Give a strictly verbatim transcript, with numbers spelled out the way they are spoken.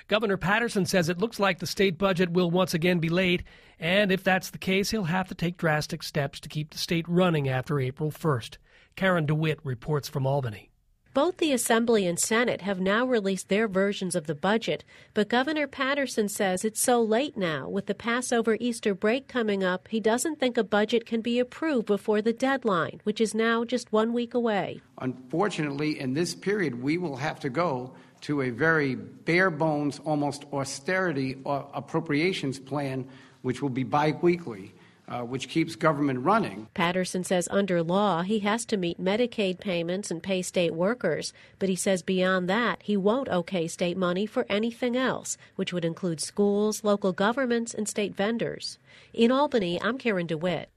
Governor Patterson says it looks like the state budget will once again be late, and if that's the case, he'll have to take drastic steps to keep the state running after April first. Karen DeWitt reports from Albany. Both the Assembly and Senate have now released their versions of the budget, but Governor Patterson says it's so late now, with the Passover Easter break coming up, he doesn't think a budget can be approved before the deadline, which is now just one week away. Unfortunately, in this period, we will have to go to a very bare-bones, almost austerity or appropriations plan, which will be biweekly. Uh, which keeps government running. Patterson says under law he has to meet Medicaid payments and pay state workers, but he says beyond that he won't okay state money for anything else, which would include schools, local governments, and state vendors. In Albany, I'm Karen DeWitt.